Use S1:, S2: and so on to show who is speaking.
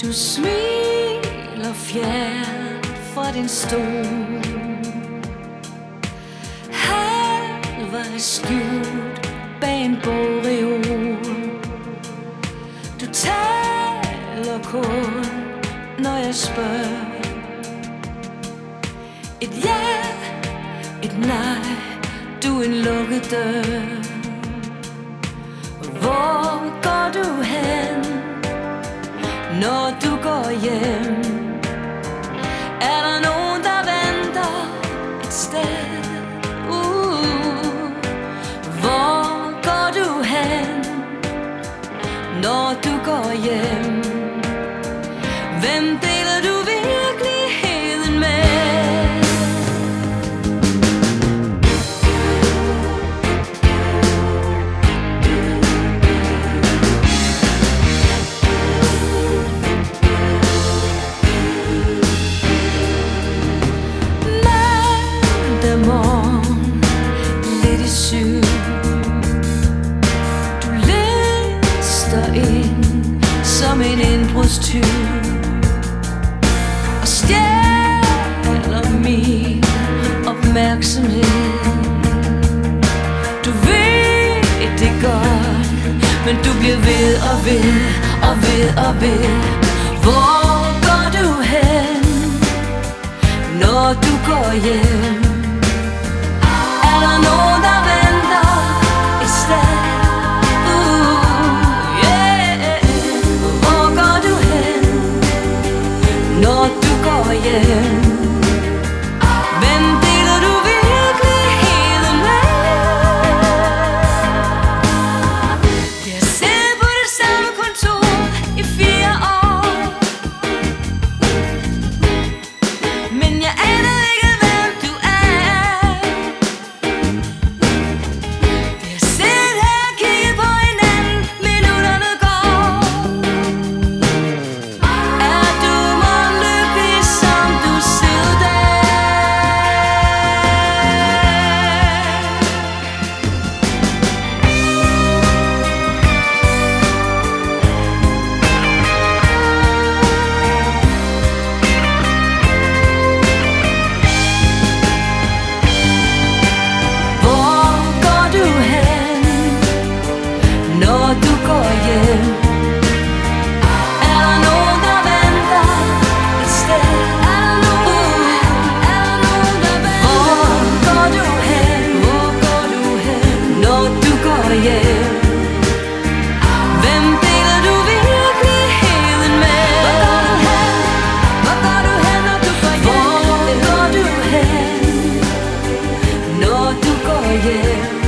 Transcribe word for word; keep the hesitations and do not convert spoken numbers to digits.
S1: Du smiler fjern fra din stol, halvvejs skjult bag en bogreol. Du taler kun, når jeg spørger. Et ja, et nej, du er en lukket dør. Hvor går du hen, når du går hjem? Er der nogen, der venter et sted? Uh, hvor går du hen, når du går hjem? Hvem deler du virkeligheden med? Som en indbrudstyv og stjæler min opmærksomhed. Du ved det godt, men du bliver ved og ved og ved og ved. Hvor går du hen, når du går hjem? Er der nogen, der venter et sted? Når du går hjem, hvem deler du virkeligheden med? Vi har siddet på det samme kontor i fire år, men jeg aner ikke, hvem du er. Vi har siddet her og kigget på hinanden, minutterne går. Er du når du går hjem? Er der nogen, der venter et sted? Er der nogen, er der nogen, der venter? Hvor går du hen? Hvor går du hen, når du går hjem? Hvem deler du virkeligheden med? Hvor går du hen? Hvor går du hen, når du går hjem? Hvor går du hen, når du går hjem?